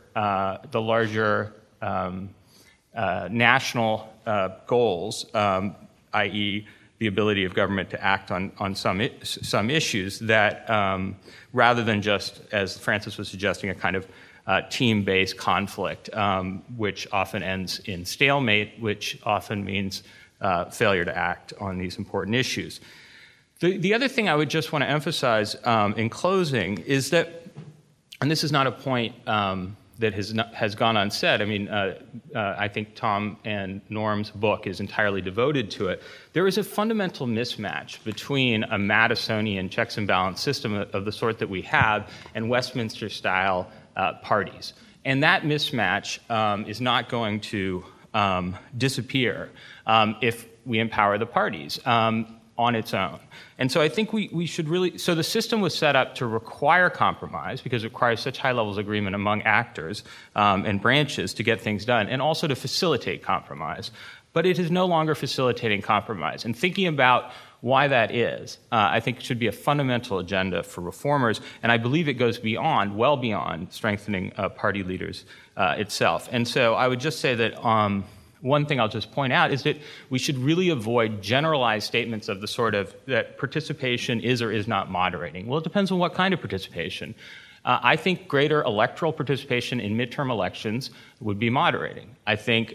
national goals, i.e., the ability of government to act on some issues that, rather than just, as Francis was suggesting, a kind of team-based conflict, which often ends in stalemate, which often means failure to act on these important issues. The other thing I would just want to emphasize in closing is that, and this is not a point that has gone unsaid. I mean, I think Tom and Norm's book is entirely devoted to it. There is a fundamental mismatch between a Madisonian checks and balance system of the sort that we have and Westminster-style parties. And that mismatch is not going to disappear if we empower the parties on its own. And so I think we should really, so the system was set up to require compromise because it requires such high levels of agreement among actors and branches to get things done, and also to facilitate compromise. But it is no longer facilitating compromise. And thinking about why that is, I think should be a fundamental agenda for reformers, and I believe it goes well beyond strengthening party leaders itself. And so I would just say that one thing I'll just point out is that we should really avoid generalized statements of the sort of that participation is or is not moderating. Well, it depends on what kind of participation. I think greater electoral participation in midterm elections would be moderating. I think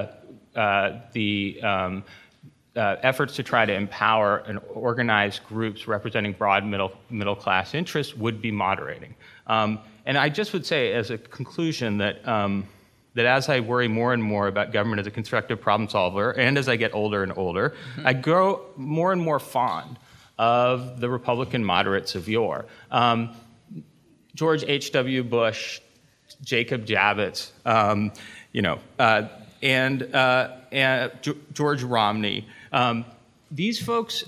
efforts to try to empower and organize groups representing broad middle class interests would be moderating. And I just would say, as a conclusion, that as I worry more and more about government as a constructive problem solver, and as I get older and older, I grow more and more fond of the Republican moderates of yore. George H.W. Bush, Jacob Javits, and George Romney. These folks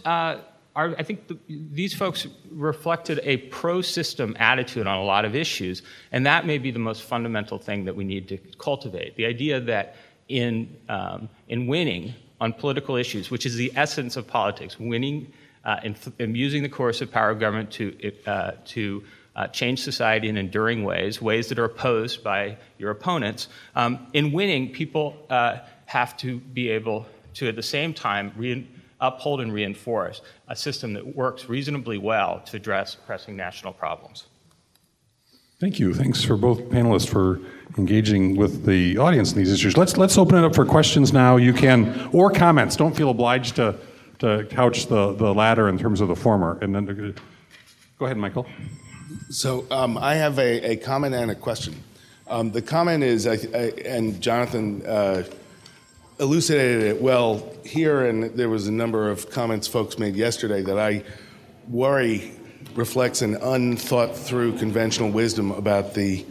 these folks reflected a pro-system attitude on a lot of issues, and that may be the most fundamental thing that we need to cultivate. The idea that in winning on political issues, which is the essence of politics, winning and using the coercive power of government to change society in enduring ways that are opposed by your opponents. In winning, people have to be able to, at the same time, uphold and reinforce a system that works reasonably well to address pressing national problems. Thank you. Thanks for both panelists for engaging with the audience in these issues. Let's open it up for questions now. You can, or comments. Don't feel obliged to couch the latter in terms of the former. And then go ahead, Michael. So I have a comment and a question. The comment is, and Jonathan elucidated it well here, and there was a number of comments folks made yesterday that I worry reflects an unthought-through conventional wisdom about the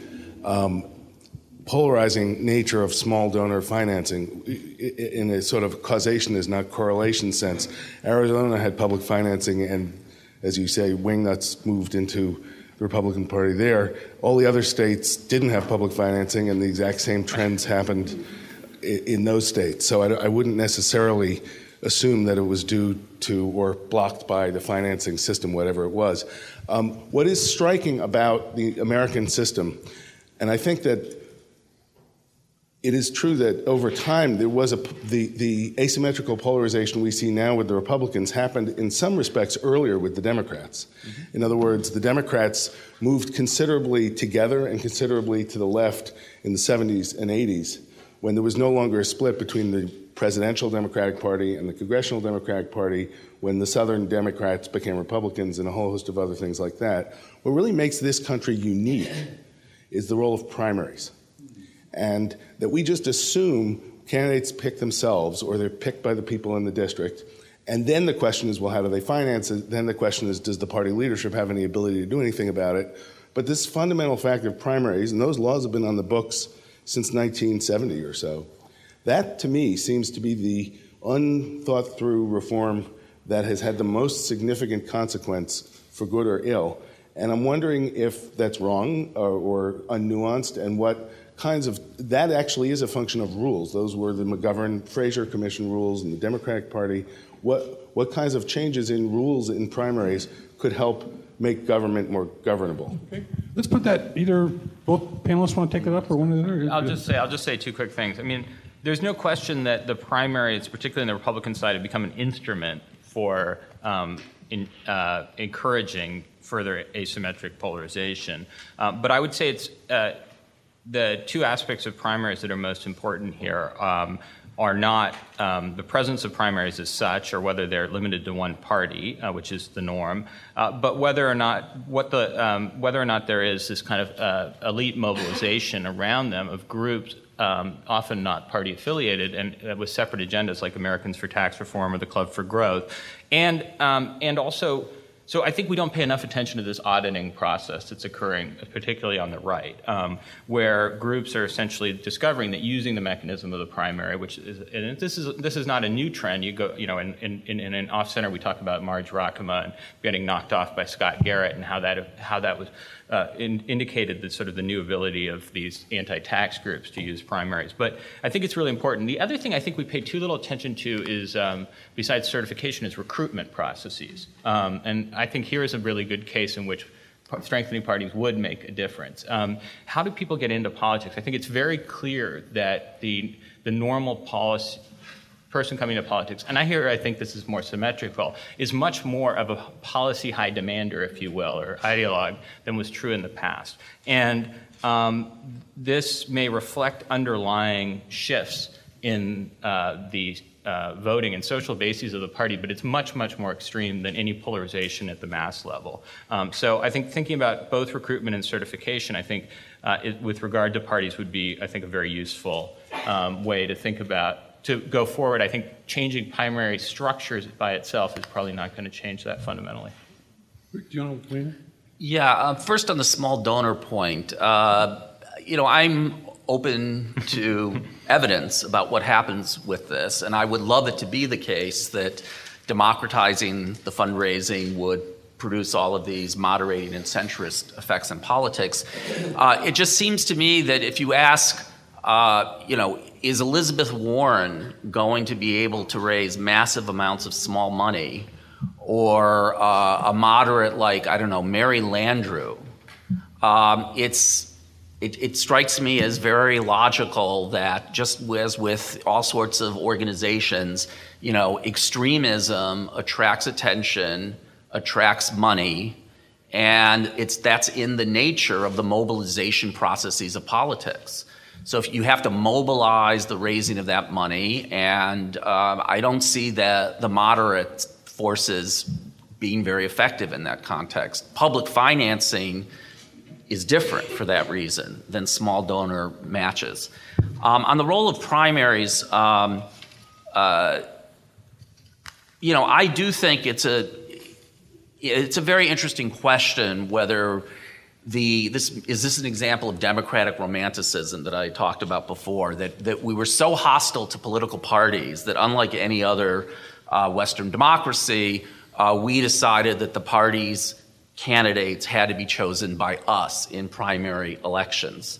polarizing nature of small donor financing in a sort of causation is not correlation sense. Arizona had public financing, and as you say, wingnuts moved into the Republican Party there. All the other states didn't have public financing, and the exact same trends happened in those states. So I wouldn't necessarily assume that it was due to or blocked by the financing system, whatever it was. What is striking about the American system, and I think that it is true that over time there was the asymmetrical polarization we see now with the Republicans happened in some respects earlier with the Democrats. Mm-hmm. In other words, the Democrats moved considerably together and considerably to the left in the 70s and 80s when there was no longer a split between the presidential Democratic Party and the congressional Democratic Party, when the Southern Democrats became Republicans and a whole host of other things like that. What really makes this country unique is the role of primaries. And that we just assume candidates pick themselves or they're picked by the people in the district. And then the question is, well, how do they finance it? Then the question is, does the party leadership have any ability to do anything about it? But this fundamental fact of primaries, and those laws have been on the books since 1970 or so, that to me seems to be the unthought through reform that has had the most significant consequence for good or ill. And I'm wondering if that's wrong or unnuanced, and what kinds of, that actually is a function of rules. Those were the McGovern-Fraser Commission rules in the Democratic Party. What kinds of changes in rules in primaries could help make government more governable? Okay. Let's put that, both panelists want to take it up or one or the other? I'll just say two quick things. I mean, there's no question that the primaries, particularly on the Republican side, have become an instrument for encouraging further asymmetric polarization. But I would say it's the two aspects of primaries that are most important here are not the presence of primaries as such, or whether they're limited to one party, which is the norm, but whether or not there is this kind of elite mobilization around them of groups, often not party affiliated, and with separate agendas like Americans for Tax Reform or the Club for Growth, and also. So I think we don't pay enough attention to this auditing process that's occurring, particularly on the right, where groups are essentially discovering that using the mechanism of the primary, which is, and this is not a new trend. You go, in an off-center, we talk about Marge Rakema and getting knocked off by Scott Garrett, and how that was indicated that sort of the new ability of these anti-tax groups to use primaries. But I think it's really important. The other thing I think we pay too little attention to is, besides certification, is recruitment processes. And I think here is a really good case in which strengthening parties would make a difference. How do people get into politics? I think it's very clear that the normal person coming to politics, and I think this is more symmetrical, is much more of a policy high demander, if you will, or ideologue than was true in the past. And this may reflect underlying shifts in the voting and social bases of the party, but it's much, much more extreme than any polarization at the mass level. So I think thinking about both recruitment and certification, I think with regard to parties would be, I think, a very useful way to think about, to go forward. I think changing primary structures by itself is probably not going to change that fundamentally. Do you want to weigh in? Yeah, first on the small donor point, I'm open to evidence about what happens with this, and I would love it to be the case that democratizing the fundraising would produce all of these moderating and centrist effects in politics. It just seems to me that if you ask, is Elizabeth Warren going to be able to raise massive amounts of small money, or a moderate like, Mary Landrieu, it strikes me as very logical that, just as with all sorts of organizations, extremism attracts attention, attracts money, and that's in the nature of the mobilization processes of politics. So if you have to mobilize the raising of that money, and I don't see the moderate forces being very effective in that context. Public financing is different for that reason than small donor matches. On the role of primaries, I do think it's a very interesting question whether is this an example of democratic romanticism that I talked about before, that we were so hostile to political parties that, unlike any other Western democracy, we decided that the parties' candidates had to be chosen by us in primary elections.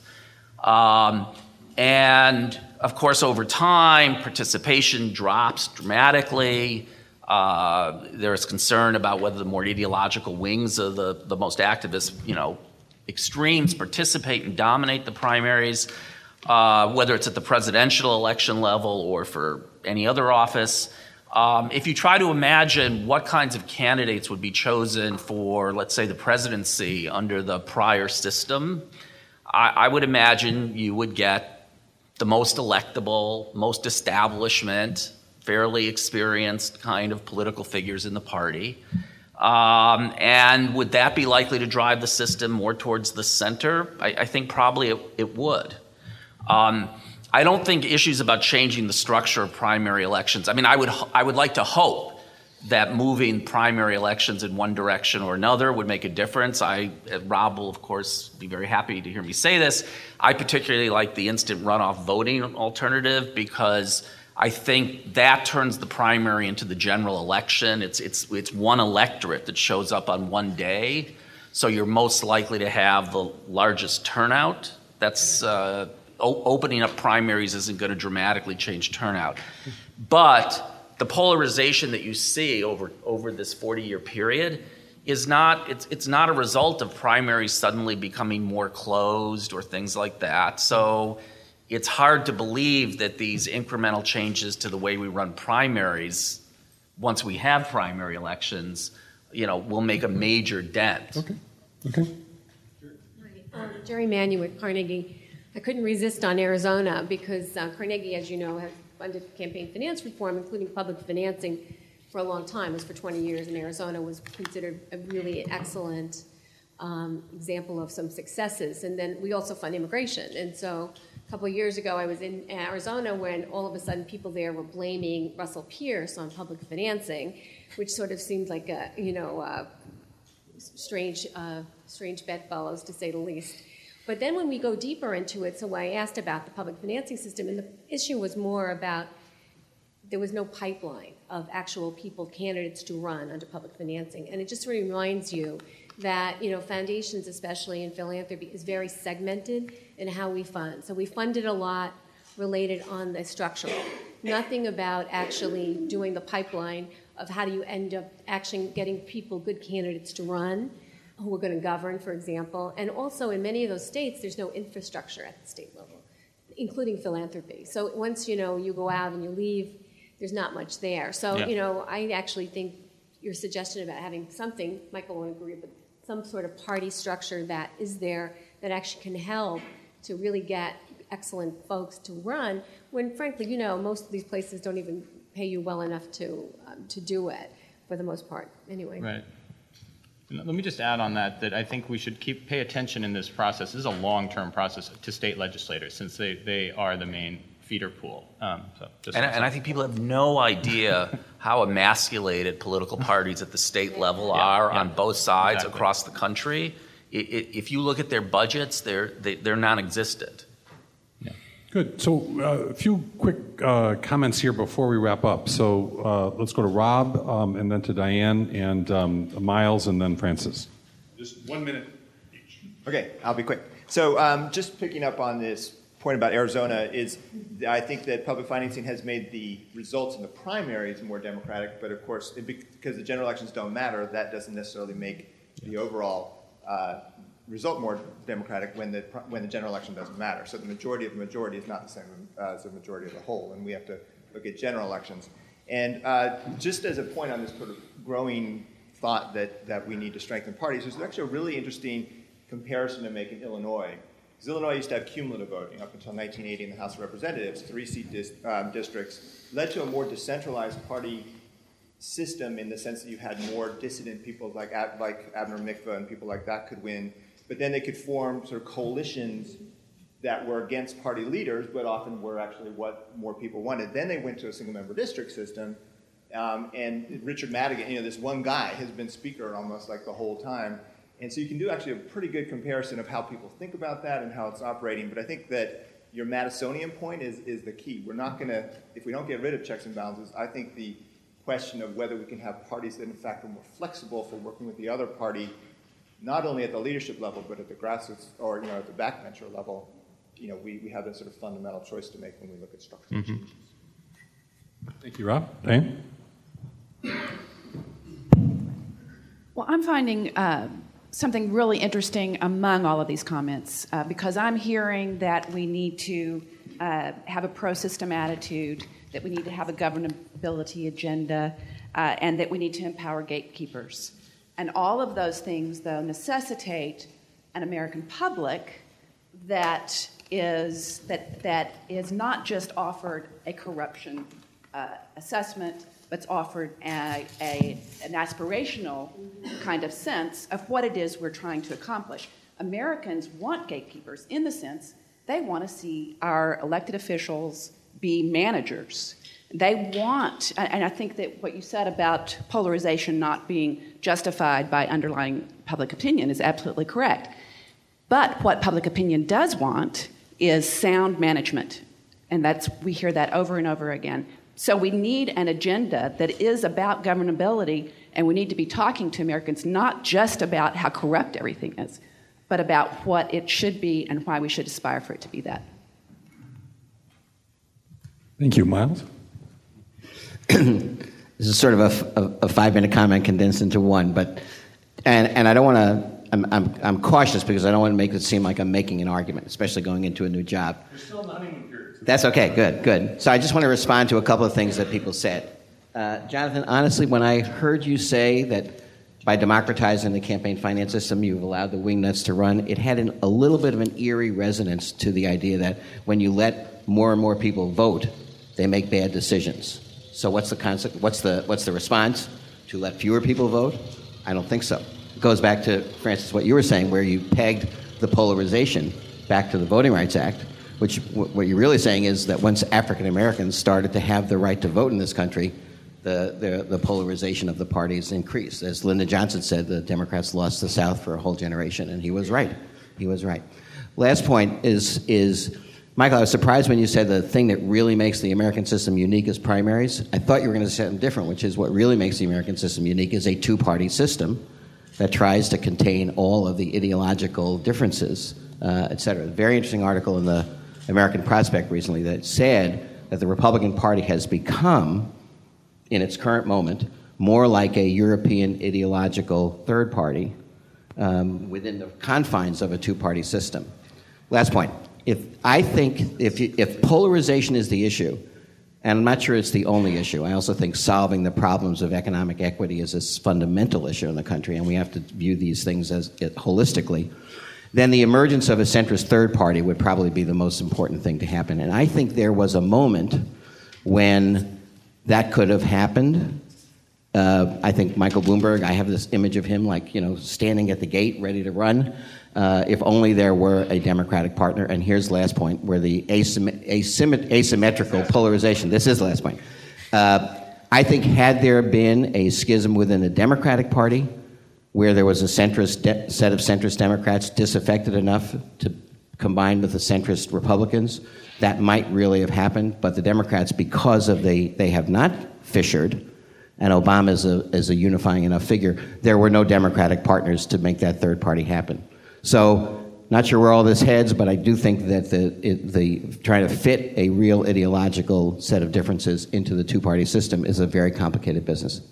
And of course, over time, participation drops dramatically. There's concern about whether the more ideological wings of the most activist, extremes participate and dominate the primaries, whether it's at the presidential election level or for any other office. If you try to imagine what kinds of candidates would be chosen for, let's say, the presidency under the prior system, I would imagine you would get the most electable, most establishment, fairly experienced kind of political figures in the party. And would that be likely to drive the system more towards the center? I think probably it would. I don't think issues about changing the structure of primary elections. I would like to hope that moving primary elections in one direction or another would make a difference. Rob will, of course, be very happy to hear me say this. I particularly like the instant runoff voting alternative because I think that turns the primary into the general election. It's one electorate that shows up on one day, so you're most likely to have the largest turnout. That's opening up primaries isn't going to dramatically change turnout. But the polarization that you see over this 40-year period is it's not a result of primaries suddenly becoming more closed or things like that. So it's hard to believe that these incremental changes to the way we run primaries, once we have primary elections, will make a major dent. Okay. Jerry Manu with Carnegie. I couldn't resist on Arizona because Carnegie, as you know, has funded campaign finance reform, including public financing, for a long time. It was for 20 years, and Arizona was considered a really excellent example of some successes. And then we also fund immigration. And so a couple of years ago, I was in Arizona when all of a sudden people there were blaming Russell Pierce on public financing, which sort of seemed like a strange bedfellows, to say the least. But then when we go deeper into it, so I asked about the public financing system, and the issue was more about there was no pipeline of actual candidates to run under public financing. And it just reminds you that, foundations, especially in philanthropy, is very segmented in how we fund. So we funded a lot related on the structural. Nothing about actually doing the pipeline of how do you end up actually getting people, good candidates to run, who are going to govern, for example. And also in many of those states, there's no infrastructure at the state level, including philanthropy. So once, you go out and you leave, there's not much there. So, I actually think your suggestion about having something, Michael won't agree, but some sort of party structure that is there that actually can help to really get excellent folks to run, when frankly, most of these places don't even pay you well enough to do it, for the most part, anyway. Right. Let me just add on that I think we should pay attention in this process. This is a long-term process to state legislators, since they are the main feeder pool. And I think people have no idea how emasculated political parties at the state level are on both sides across the country. If you look at their budgets, they're non-existent. Good. So a few quick comments here before we wrap up. So let's go to Rob, and then to Diane, and Miles, and then Francis. Just 1 minute each. Okay, I'll be quick. So just picking up on this point about Arizona, I think that public financing has made the results in the primaries more democratic, but of course, because the general elections don't matter, that doesn't necessarily make the overall result more democratic when the general election doesn't matter. So the majority of the majority is not the same as the majority of the whole, and we have to look at general elections. And just as a point on this sort of growing thought that we need to strengthen parties, there's actually a really interesting comparison to make in Illinois. Because Illinois used to have cumulative voting up until 1980 in the House of Representatives. 3-seat districts led to a more decentralized party system in the sense that you had more dissident people like Abner Mikva and people like that could win. But then they could form sort of coalitions that were against party leaders, but often were actually what more people wanted. Then they went to a single-member district system, and Richard Madigan, this one guy, has been speaker almost like the whole time. And so you can do actually a pretty good comparison of how people think about that and how it's operating. But I think that your Madisonian point is the key. We're not going to, if we don't get rid of checks and balances, I think the question of whether we can have parties that in fact are more flexible for working with the other party, not only at the leadership level, but at the grassroots or at the backbencher level, we have this sort of fundamental choice to make when we look at structural changes. Thank you, Rob. Diane? Well, I'm finding something really interesting among all of these comments because I'm hearing that we need to have a pro-system attitude, that we need to have a governability agenda, and that we need to empower gatekeepers. And all of those things, though, necessitate an American public that is not just offered a corruption assessment, but it's offered an aspirational kind of sense of what it is we're trying to accomplish. Americans want gatekeepers in the sense they want to see our elected officials be managers. They want, and I think that what you said about polarization not being justified by underlying public opinion is absolutely correct. But what public opinion does want is sound management. And we hear that over and over again. So we need an agenda that is about governability, and we need to be talking to Americans not just about how corrupt everything is, but about what it should be and why we should aspire for it to be that. Thank you, Miles. This is sort of a 5-minute comment condensed into one, and I don't want to. I'm cautious because I don't want to make it seem like I'm making an argument, especially going into a new job. You're still not even here. That's okay. Good. So I just want to respond to a couple of things that people said. Jonathan, honestly, when I heard you say that by democratizing the campaign finance system, you've allowed the wingnuts to run, it had a little bit of an eerie resonance to the idea that when you let more and more people vote, they make bad decisions. So what's the concept? What's the response? To let fewer people vote? I don't think so. It goes back to, Francis, what you were saying, where you pegged the polarization back to the Voting Rights Act, which what you're really saying is that once African Americans started to have the right to vote in this country, the polarization of the parties increased. As Lyndon Johnson said, the Democrats lost the South for a whole generation, and he was right. Last point is Michael, I was surprised when you said the thing that really makes the American system unique is primaries. I thought you were going to say something different, which is what really makes the American system unique is a two-party system that tries to contain all of the ideological differences, et cetera. A very interesting article in the American Prospect recently that said that the Republican Party has become, in its current moment, more like a European ideological third party within the confines of a two-party system. Last point. If polarization is the issue, and I'm not sure it's the only issue, I also think solving the problems of economic equity is a fundamental issue in the country, and we have to view these things as holistically, then the emergence of a centrist third party would probably be the most important thing to happen. And I think there was a moment when that could have happened. I think Michael Bloomberg, I have this image of him standing at the gate ready to run, if only there were a Democratic partner. And here's the last point, where the asymmetrical polarization, this is the last point. I think had there been a schism within the Democratic Party, where there was a set of centrist Democrats disaffected enough to combine with the centrist Republicans, that might really have happened. But the Democrats, because of they have not fissured, and Obama is a unifying enough figure, there were no Democratic partners to make that third party happen. So, not sure where all this heads, but I do think that the trying to fit a real ideological set of differences into the two-party system is a very complicated business.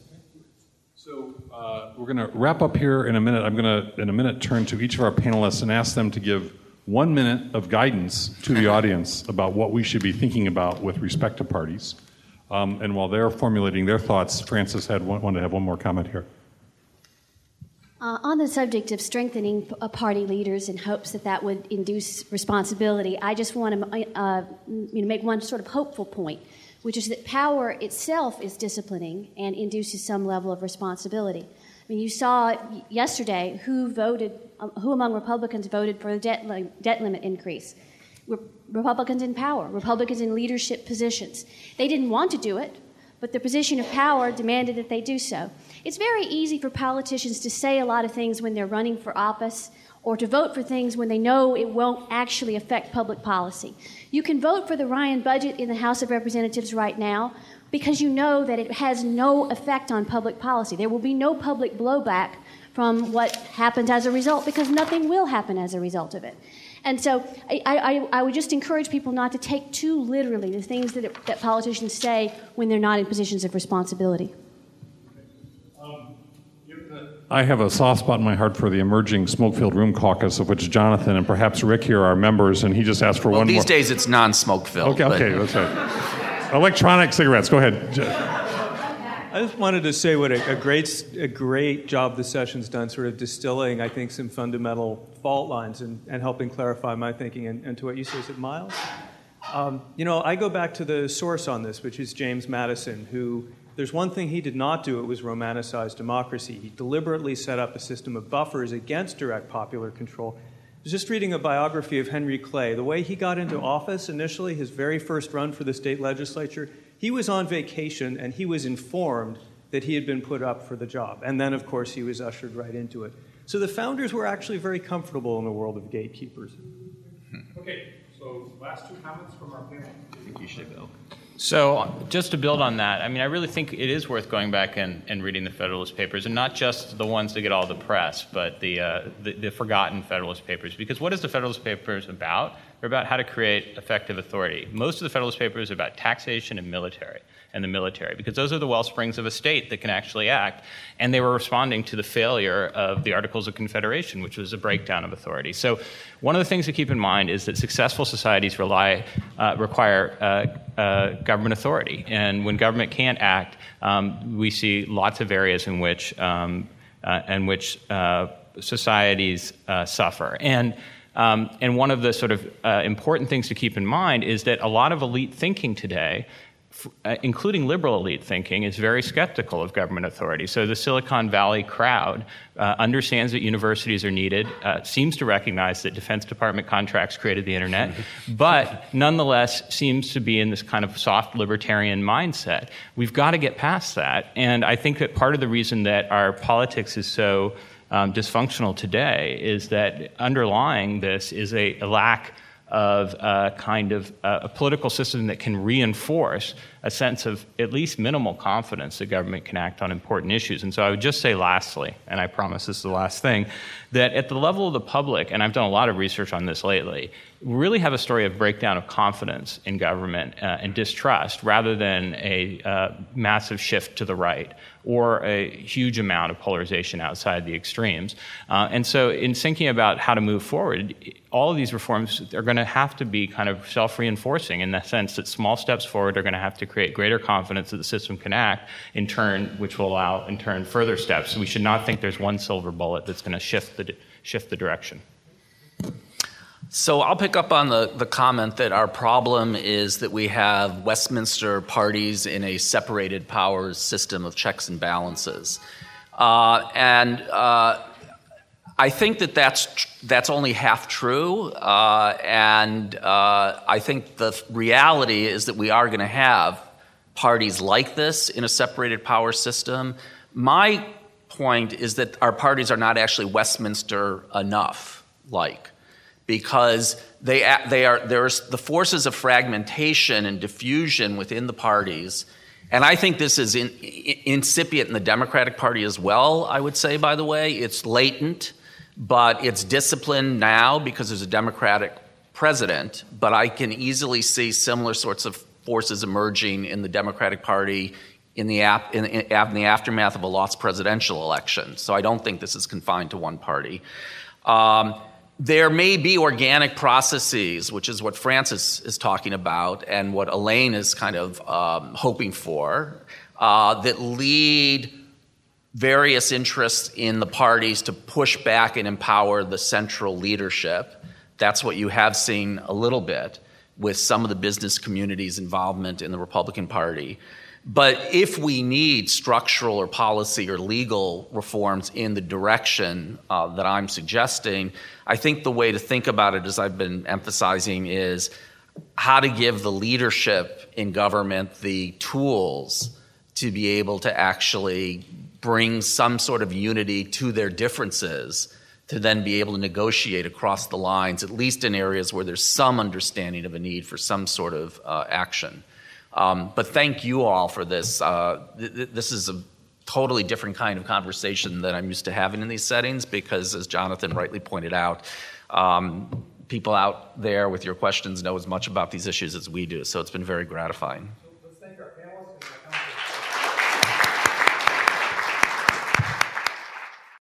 We're going to wrap up here in a minute. I'm going to, in a minute, turn to each of our panelists and ask them to give 1 minute of guidance to the audience about what we should be thinking about with respect to parties. And while they're formulating their thoughts, Frances wanted to have one more comment here. On the subject of strengthening party leaders in hopes that would induce responsibility, I just want to make one sort of hopeful point, which is that power itself is disciplining and induces some level of responsibility. I mean, you saw yesterday who among Republicans voted for the debt limit increase. Republicans in power, Republicans in leadership positions. They didn't want to do it, but the position of power demanded that they do so. It's very easy for politicians to say a lot of things when they're running for office or to vote for things when they know it won't actually affect public policy. You can vote for the Ryan budget in the House of Representatives right now because you know that it has no effect on public policy. There will be no public blowback from what happens as a result because nothing will happen as a result of it. And so I would just encourage people not to take too literally the things that politicians say when they're not in positions of responsibility. I have a soft spot in my heart for the emerging Smoke-Filled Room Caucus, of which Jonathan and perhaps Rick here are members, and he just asked for one more. These days it's non-smoke-filled. Okay, that's right. Electronic cigarettes, go ahead. I just wanted to say what a great job the session's done, sort of distilling, I think, some fundamental fault lines and helping clarify my thinking. And to what you say, is it Miles? I go back to the source on this, which is James Madison, who, there's one thing he did not do, it was romanticize democracy. He deliberately set up a system of buffers against direct popular control. I was just reading a biography of Henry Clay. The way he got into office initially, his very first run for the state legislature, he was on vacation and he was informed that he had been put up for the job. And then, of course, he was ushered right into it. So the founders were actually very comfortable in the world of gatekeepers. Okay, so last two comments from our panel. I think you should go. So just to build on that, I mean, I really think it is worth going back and reading the Federalist Papers, and not just the ones that get all the press, but the forgotten Federalist Papers. Because what is the Federalist Papers about? They're about how to create effective authority. Most of the Federalist Papers are about taxation and the military, because those are the wellsprings of a state that can actually act. And they were responding to the failure of the Articles of Confederation, which was a breakdown of authority. So one of the things to keep in mind is that successful societies require government authority. And when government can't act, we see lots of areas in which societies suffer. And one of the sort of important things to keep in mind is that a lot of elite thinking today, including liberal elite thinking, is very skeptical of government authority. So the Silicon Valley crowd understands that universities are needed, seems to recognize that Defense Department contracts created the internet, but nonetheless seems to be in this kind of soft libertarian mindset. We've got to get past that. And I think that part of the reason that our politics is so dysfunctional today is that underlying this is a lack of a political system that can reinforce a sense of at least minimal confidence that government can act on important issues. And so I would just say lastly, and I promise this is the last thing, that at the level of the public, and I've done a lot of research on this lately, really have a story of breakdown of confidence in government and distrust rather than a massive shift to the right or a huge amount of polarization outside the extremes. And so in thinking about how to move forward, all of these reforms are going to have to be kind of self-reinforcing in the sense that small steps forward are going to have to create greater confidence that the system can act in turn, which will allow in turn further steps. So we should not think there's one silver bullet that's going to shift the direction. So I'll pick up on the comment that our problem is that we have Westminster parties in a separated powers system of checks and balances. I think that's only half true, and I think the reality is that we are going to have parties like this in a separated power system. My point is that our parties are not actually Westminster enough like, because there's the forces of fragmentation and diffusion within the parties. And I think this is incipient in the Democratic Party as well, I would say, by the way. It's latent, but it's disciplined now because there's a Democratic president. But I can easily see similar sorts of forces emerging in the Democratic Party in the aftermath of a lost presidential election. So I don't think this is confined to one party. There may be organic processes, which is what Francis is talking about and what Elaine is kind of hoping for, that lead various interests in the parties to push back and empower the central leadership. That's what you have seen a little bit with some of the business community's involvement in the Republican Party. But if we need structural or policy or legal reforms in the direction that I'm suggesting, I think the way to think about it, as I've been emphasizing, is how to give the leadership in government the tools to be able to actually bring some sort of unity to their differences, to then be able to negotiate across the lines, at least in areas where there's some understanding of a need for some sort of action. But thank you all for this. This is a totally different kind of conversation that I'm used to having in these settings because, as Jonathan rightly pointed out, people out there with your questions know as much about these issues as we do. So it's been very gratifying.